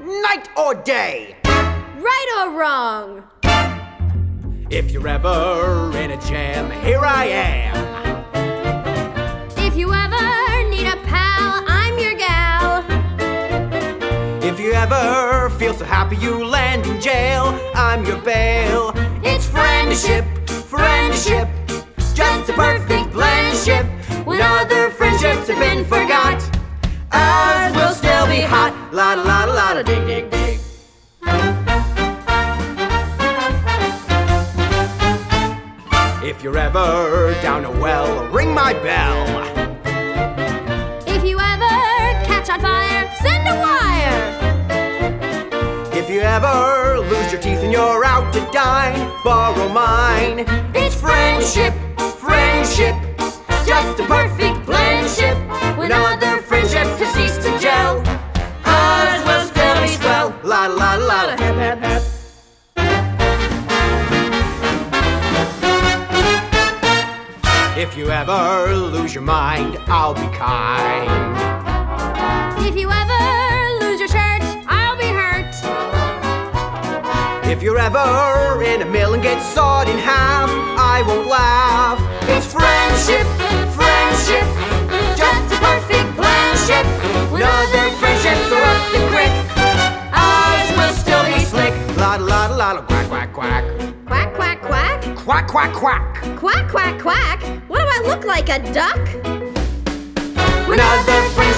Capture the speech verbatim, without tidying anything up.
night or day. Right or wrong? If you're ever in a jam, here I am. If you ever need a pal, I'm your gal. If you ever feel so happy you land in jail, I'm your bail. It's friendship, friendship, just a perfect blendship. When other friendships have been forgot, ours will still be hot. La da la da la da dig dig dig. If you're ever down a well, ring my bell. If you ever catch on fire, send a wire. If you ever lose your teeth and you're out to dine, borrow mine. It's friendship, friendship, just a perfect blendship. When other friendships have ceased to gel, ours will still be swell. La da la da la da, hip hip hip. If you ever lose your mind, I'll be kind. If you ever lose your shirt, I'll be hurt. If you're ever in a mill and get sawed in half, I won't laugh. It's friendship, friendship, just a perfect blendship. When other friendships are up the creek, ours will still be slick. La da la da la da, quack quack quack. Quack, quack, quack. Quack quack quack. Quack, quack, quack. What do I look like, a duck? When other friendships